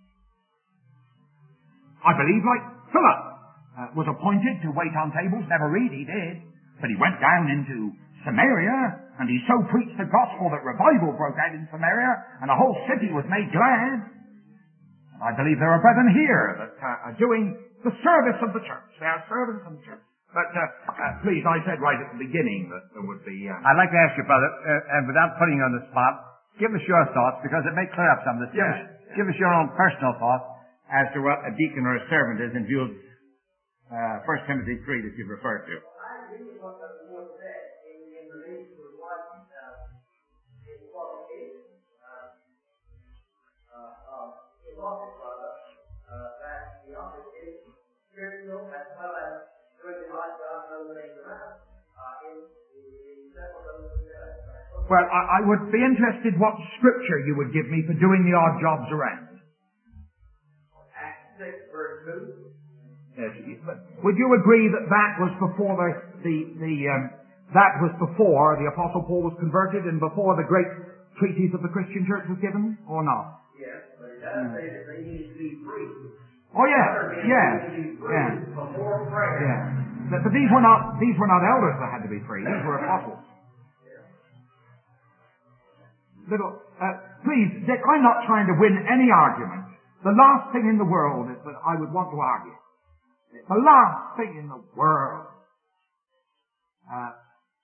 I believe, like Philip uh, was appointed to wait on tables, never read, he did. But he went down into Samaria, and he so preached the gospel that revival broke out in Samaria, and the whole city was made glad. And I believe there are brethren here that uh, are doing the service of the church. They are servants of the church. But uh, uh, please, I said right at the beginning that there would be... Uh, I'd like to ask you, brother, uh, and without putting you on the spot, give us your thoughts, because it may clear up some of this. Give, Yeah. us, give us your own personal thoughts as to what a deacon or a servant is in view of uh, First Timothy three that you've referred to. I agree with what the Lord said in, in relation to what uh, his qualifications uh, uh, of his office, brother, uh, that the office is spiritual as well as doing the life God knows things around. Uh, in, in, in several of those uh, well, I, I would be interested what scripture you would give me for doing the odd jobs around. Acts six, verse two. Yes, but would you agree that that was before the the, the um, that was before the Apostle Paul was converted and before the great treatise of the Christian church was given, or not? Yes, but it does say that they need to be free. Oh yeah, yeah, yeah, Before prayer. yeah. But, but these were not these were not elders that had to be free. These were apostles. Little, uh, please, Dick, I'm not trying to win any argument. The last thing in the world is that I would want to argue. The last thing in the world. Uh,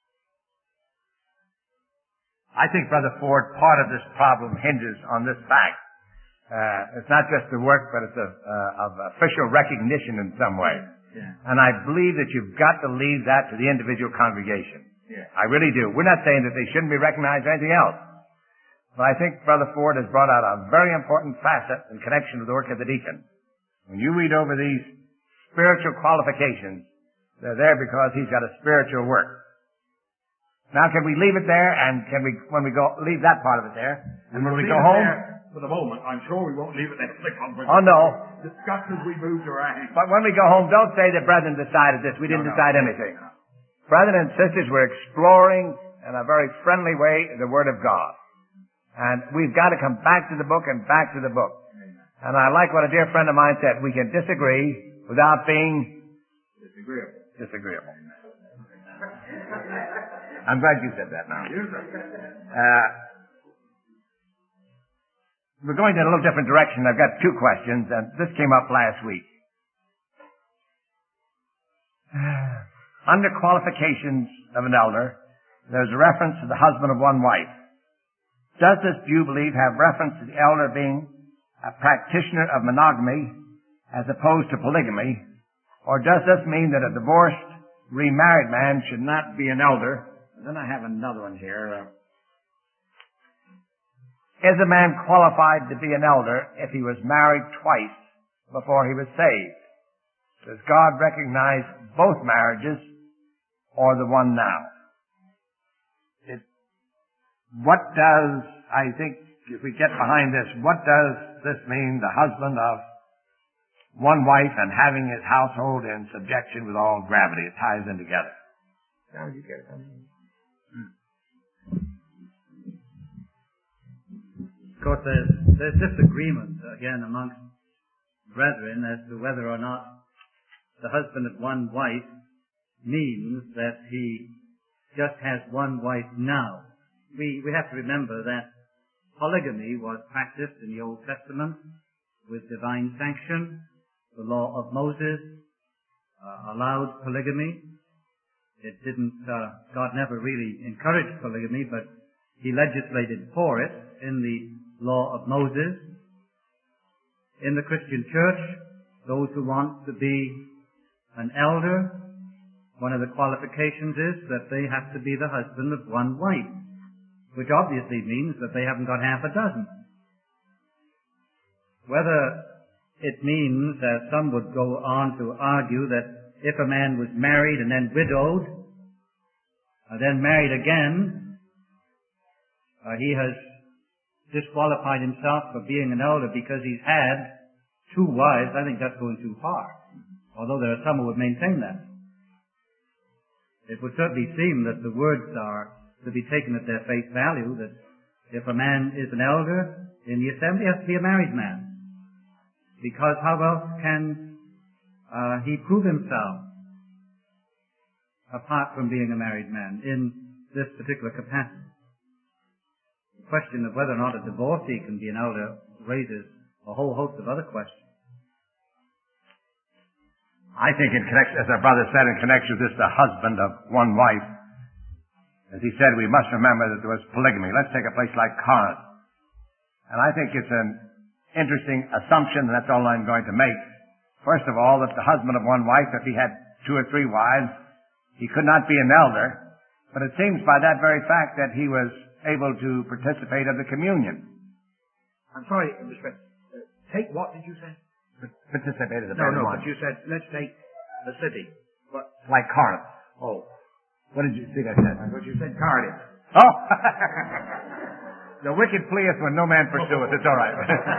I think, Brother Ford, part of this problem hinges on this fact. Uh, it's not just the work, but it's a, uh, of official recognition in some way. yeah. And I believe that you've got to leave that to the individual congregation. Yeah. I really do. We're not saying that they shouldn't be recognized or anything else. But I think Brother Ford has brought out a very important facet in connection with the work of the deacon. When you read over these spiritual qualifications, they're there because he's got a spiritual work. Now, can we leave it there, and can we, when we go, leave that part of it there, and when we Leave go it home? there for the moment. I'm sure we won't leave it there for the conference. Oh, no. Discuss as we moved around. But when we go home, don't say the brethren decided this. We didn't No, no. decide anything. Brethren and sisters, we're exploring in a very friendly way the Word of God. And we've got to come back to the book and back to the book. And I like what a dear friend of mine said. We can disagree without being Disagreeable. disagreeable. I'm glad you said that now. Uh, we're going in a little different direction. I've got two questions, and this came up last week. Under qualifications of an elder, there's a reference to the husband of one wife. Does this, do you believe, have reference to the elder being a practitioner of monogamy as opposed to polygamy? Or does this mean that a divorced, remarried man should not be an elder? And then I have another one here. Uh, is a man qualified to be an elder if he was married twice before he was saved? Does God recognize both marriages or the one now? It, what does, I think, if we get behind this, what does this mean, the husband of one wife and having his household in subjection with all gravity? It ties in together. How did you get it? Of course, there's, there's disagreement, again, amongst brethren as to whether or not the husband of one wife means that he just has one wife now. We, we have to remember that polygamy was practiced in the Old Testament with divine sanction. The law of Moses uh, allowed polygamy. It didn't, uh, God never really encouraged polygamy, but He legislated for it in the law of Moses. In the Christian church, those who want to be an elder, one of the qualifications is that they have to be the husband of one wife, which obviously means that they haven't got half a dozen. Whether it means, as some would go on to argue, that if a man was married and then widowed, uh, then married again, uh, he has disqualified himself for being an elder because he's had two wives, I think that's going too far. although there are some who would maintain that. It would certainly seem that the words are to be taken at their face value, that if a man is an elder in the assembly, he has to be a married man. Because how else can uh, he prove himself apart from being a married man in this particular capacity? The question of whether or not a divorcee can be an elder raises a whole host of other questions. I think in connection, as our brother said, in connection with this, the husband of one wife, as he said, we must remember that there was polygamy. Let's take a place like Corinth. And I think it's an interesting assumption, and that's all I'm going to make. First of all, that the husband of one wife, if he had two or three wives, he could not be an elder. But it seems by that very fact that he was able to participate of the communion. I'm sorry, Mister Uh, take what did you say? Participated in the No, bread and no, wine. but you said, let's take the city. What? Like Corinth. Oh. What did you think I said? I thought you said Cardiff. Oh! The wicked fleeth when no man pursueth. It's all right.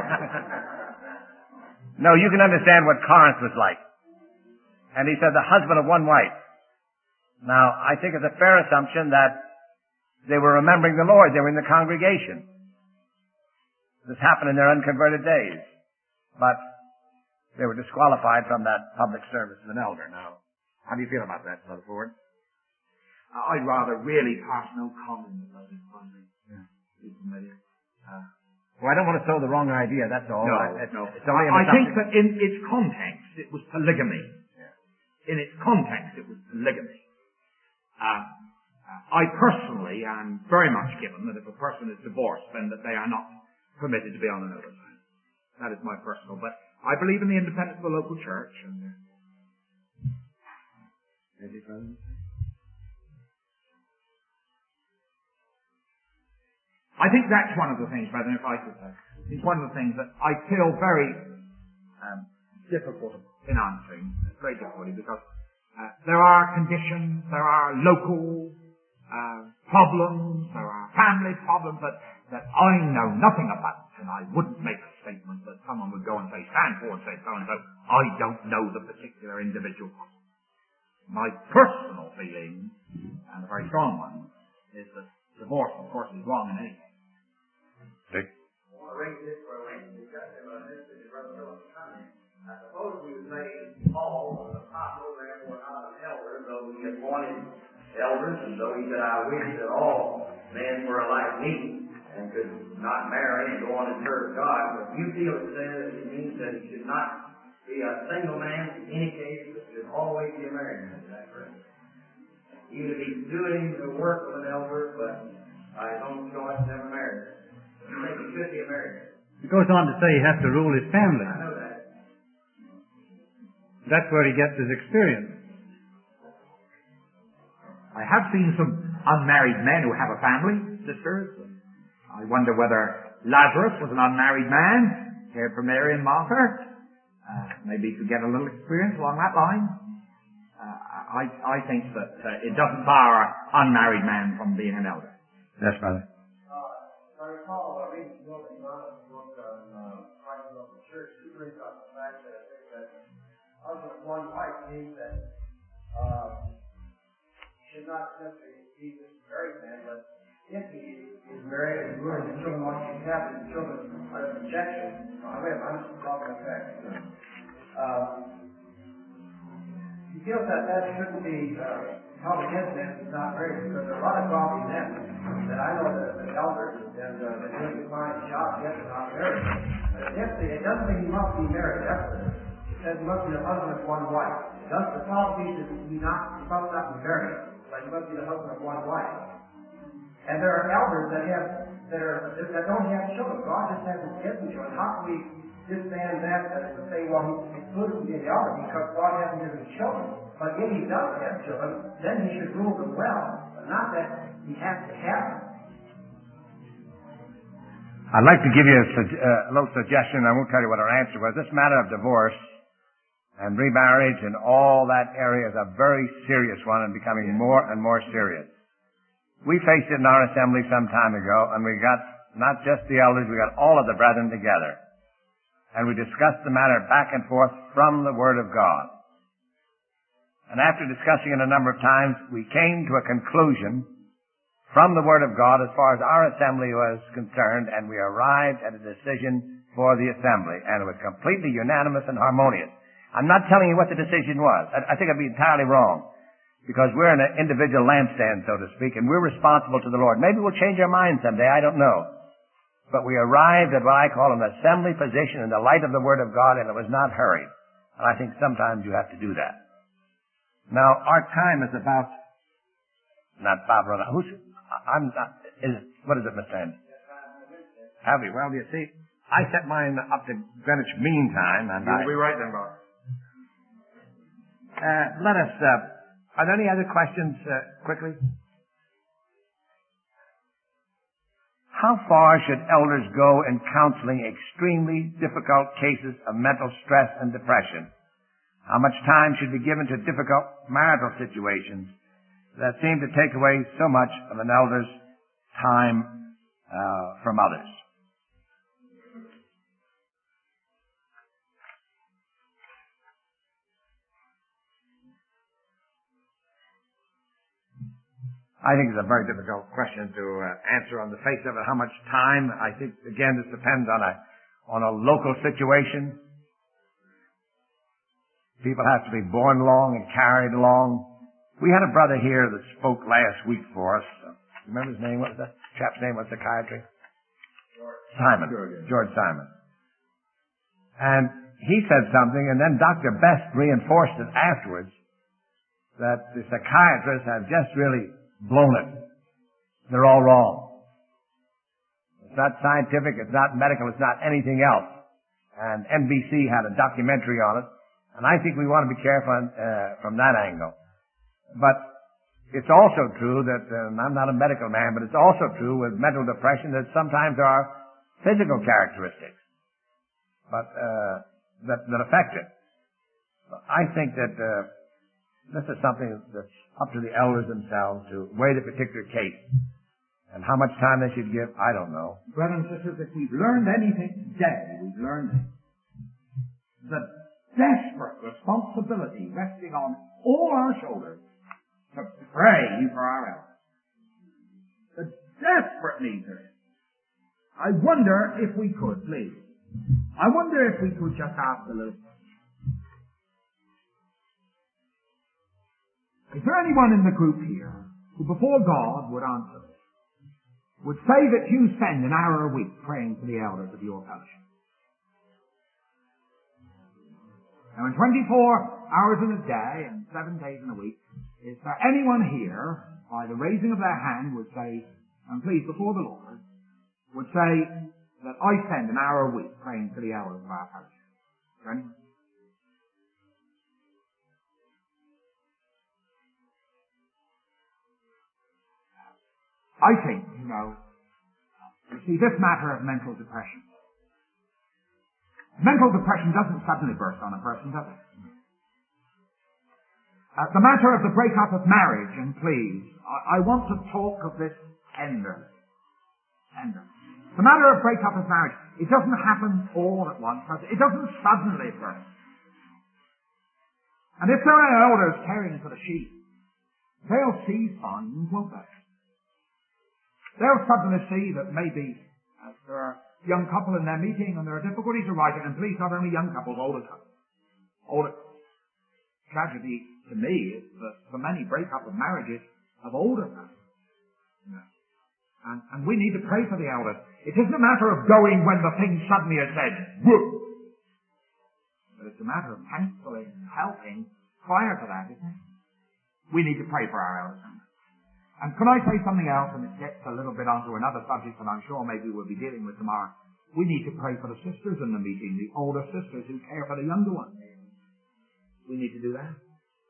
No, you can understand what Corinth was like. And he said the husband of one wife. Now, I think it's a fair assumption that they were remembering the Lord. They were in the congregation. This happened in their unconverted days. But they were disqualified from that public service as an elder. Now, how do you feel about that, Brother Ford? I'd rather really pass no comment about it, finally. Yeah. Be familiar. Uh, Well, I don't want to sow the wrong idea, that's all. no, I, it's, no. It's only an I, I think assumption. that in its context, it was polygamy. Yeah. In its context, it was polygamy. Uh, uh, I personally am very much given that if a person is divorced, then that they are not permitted to be on another side. That is my personal, but I believe in the independence of the local church. And, uh, I think that's one of the things, brethren, if I could say, it's one of the things that I feel very um, difficult in answering. It's very difficult because uh, there are conditions, there are local uh, problems, there are family problems that, that I know nothing about, and I wouldn't make a statement that someone would go and say, stand forward and say so and so. I don't know the particular individual problem. My personal feeling, and a very strong one, is that divorce, of course, is wrong in any case. Dick? I want to raise this for a lengthy discussion on this to Brother Philip's comment. I suppose we would say Paul, an apostle, therefore not an elder, though he appointed elders, and though he said, I wish that all men were like me and could not marry and go on and serve God. But you feel it says it means that he should not be a single man in any case, but should always be a married man. Is that correct? Even if he's doing the work of an elder, but by his own choice, never married. You think he should be a married man? He goes on to say he has to rule his family. I know that. That's where he gets his experience. I have seen some unmarried men who have a family, sisters. I wonder whether Lazarus was an unmarried man, cared for Mary and Martha. Uh, maybe he could get a little experience along that line. Uh, I, I think that uh, it doesn't bar an unmarried man from being an elder. Yes, brother. Uh, I recall uh, reading Wilson Brown's book on uh, Christ of the Church. He brings up the fact that I think that husband of one wife means that uh, should not simply be this married man, but if he is married and growing the children like he's having, the children are in rejection. I mean, I'm just talking about that. Uh, he feels that that shouldn't be uh, held against him if he's not married, because there are a lot of godly men that I know that are elders and uh, they're doing a fine job, yet they're not married. But it, it doesn't mean he must be married. That's it. It says he must be the husband of one wife. Thus, the policy is he not, he must not be married, but he must be the husband of one wife. And there are elders that have that are that don't have children. God just hasn't given children. How can we disband that and say, well, he could be an elder because God hasn't given him children? But if he does have children, then he should rule them well, but not that he has to have them. I'd like to give you a, su- uh, a little suggestion. I won't tell you what our answer was. This matter of divorce and remarriage and all that area is a very serious one and becoming more and more serious. We faced it in our assembly some time ago, and we got not just the elders, we got all of the brethren together. And we discussed the matter back and forth from the Word of God. And after discussing it a number of times, we came to a conclusion from the Word of God as far as our assembly was concerned, and we arrived at a decision for the assembly, and it was completely unanimous and harmonious. I'm not telling you what the decision was. I, I think I'd be entirely wrong, because we're in an individual lampstand, so to speak, and we're responsible to the Lord. Maybe we'll change our mind someday, I don't know. But we arrived at what I call an assembly position in the light of the Word of God, and it was not hurried. And I think sometimes you have to do that. Now, our time is about, not five run out. Who's, I'm not, is, what is it, Mister Andy? Have we? Well, you see, I set mine up to Greenwich Mean Time, and You'll I... be right then, Bob. Uh, let us, uh, are there any other questions, uh, quickly? How far should elders go in counseling extremely difficult cases of mental stress and depression? How much time should be given to difficult marital situations that seem to take away so much of an elder's time uh, from others? I think it's a very difficult question to uh, answer on the face of it. How much time? I think, again, this depends on a on a local situation. People have to be born along and carried along. We had a brother here that spoke last week for us. Remember his name? What was that chap's name? What's psychiatry? George. Simon. George. George Simon. And he said something, and then Doctor Best reinforced it afterwards, that the psychiatrists have just really blown it. They're all wrong. It's not scientific, it's not medical, it's not anything else. And N B C had a documentary on it, and I think we want to be careful uh, from that angle. But it's also true that, and I'm not a medical man, but it's also true with mental depression that sometimes there are physical characteristics but uh, that, that affect it. I think that uh, this is something that's up to the elders themselves to weigh the particular case. And how much time they should give, I don't know. Brothers and sisters, if we've learned anything today, we've learned the desperate responsibility resting on all our shoulders to pray for our elders. The desperate need there is. I wonder if we could, please. I wonder if we could just ask a little. Is there anyone in the group here who before God would answer this? Would say that you spend an hour a week praying for the elders of your fellowship? Now in twenty-four hours in a day and seven days in a week, is there anyone here, by the raising of their hand, would say, and please before the Lord, would say that I spend an hour a week praying for the elders of our fellowship? Is there anyone? I think, you know, you see, this matter of mental depression. Mental depression doesn't suddenly burst on a person, does it? Uh, the matter of the breakup of marriage, and please, I, I want to talk of this tenderly. Tenderly. The matter of breakup of marriage, it doesn't happen all at once. It doesn't suddenly burst. And if there are elders caring for the sheep, they'll see signs, won't they? They'll suddenly see that maybe uh, there are a young couple in their meeting and there are difficulties arising, and please, not only young couples, older couples. Older. Tragedy to me is that so many break-up of marriages of older couples. You know. And, and we need to pray for the elders. It isn't a matter of going when the thing suddenly is said, whoop! But it's a matter of counseling and helping prior to that, isn't it? We need to pray for our elders. And can I say something else, and it gets a little bit onto another subject that I'm sure maybe we'll be dealing with tomorrow. We need to pray for the sisters in the meeting, the older sisters who care for the younger ones. We need to do that.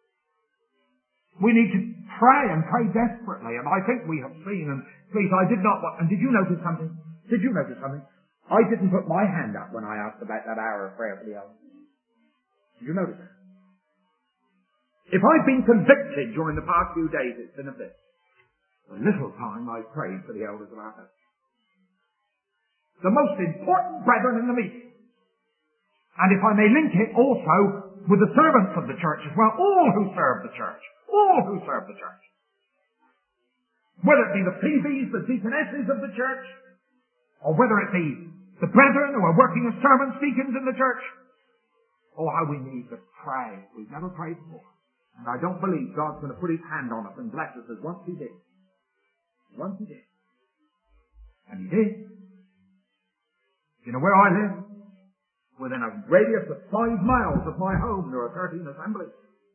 We need to pray and pray desperately, and I think we have seen, and please, I did not want, and did you notice something? Did you notice something? I didn't put my hand up when I asked about that hour of prayer for the elders. Did you notice that? If I've been convicted during the past few days, it's been of this. The little time I prayed for the elders of our church. The most important brethren in the meeting. And if I may link it also with the servants of the church as well, all who serve the church, all who serve the church. Whether it be the P Vs, the deaconesses of the church, or whether it be the brethren who are working as servants, deacons in the church. Oh, how we need to pray. We've never prayed before. And I don't believe God's going to put his hand on us and bless us as once he did. Once he did. And he did. You know where I live? Within a radius of five miles of my home, there are thirteen assemblies.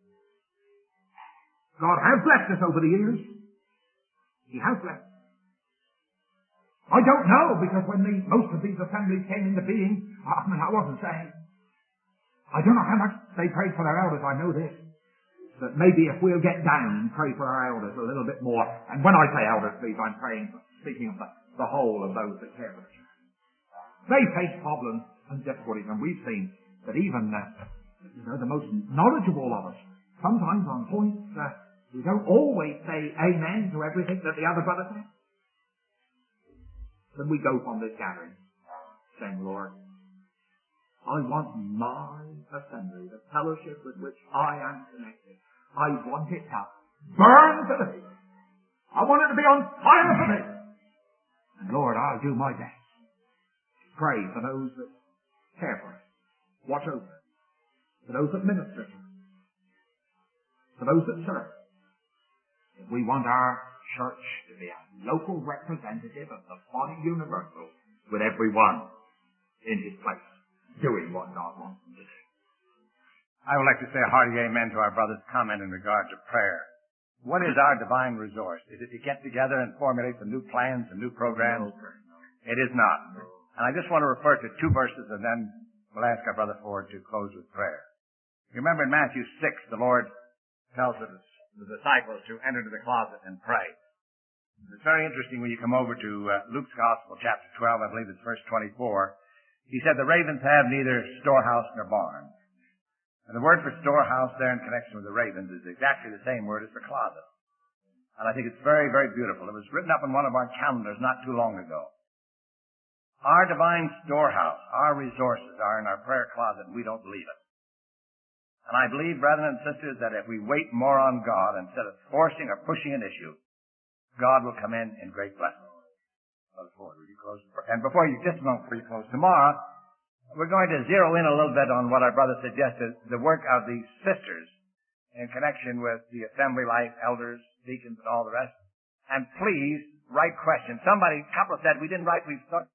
God has blessed us over the years. He has blessed us. I don't know, because when the, most of these assemblies came into being, I mean, I wasn't saved. I don't know how much they prayed for their elders. I know this. That maybe if we'll get down and pray for our elders a little bit more, and when I say elders, please, I'm praying, speaking of the, the whole of those that care for the church. They face problems and difficulties, and we've seen that even uh, you know, the most knowledgeable of us, sometimes on points, uh, we don't always say amen to everything that the other brother says. Then we go from this gathering saying, Lord, I want my assembly, the fellowship with which I am connected, I want it to burn for thee. I want it to be on fire for thee. And Lord, I'll do my best. Pray for those that care for us, watch over us, for those that minister to us, for those that serve. If we want our church to be a local representative of the body universal, with everyone in his place, doing what God wants them to do. I would like to say a hearty amen to our brother's comment in regard to prayer. What is our divine resource? Is it to get together and formulate some new plans and new programs? No, sir, no. It is not. And I just want to refer to two verses, and then we'll ask our brother Ford to close with prayer. You remember in Matthew six, the Lord tells the, the disciples to enter into the closet and pray. It's very interesting when you come over to uh, Luke's Gospel, chapter twelve, I believe it's verse twenty-four. He said, the ravens have neither storehouse nor barn. And the word for storehouse there in connection with the ravens is exactly the same word as for closet. And I think it's very, very beautiful. It was written up in one of our calendars not too long ago. Our divine storehouse, our resources are in our prayer closet, and we don't believe it. And I believe, brethren and sisters, that if we wait more on God instead of forcing or pushing an issue, God will come in in great blessing. Brother Ford, will you close? And before you, just a moment before you close, tomorrow, we're going to zero in a little bit on what our brother suggested, the work of these sisters in connection with the assembly life, elders, deacons, and all the rest. And please, write questions. Somebody, a couple said, we didn't write, we thought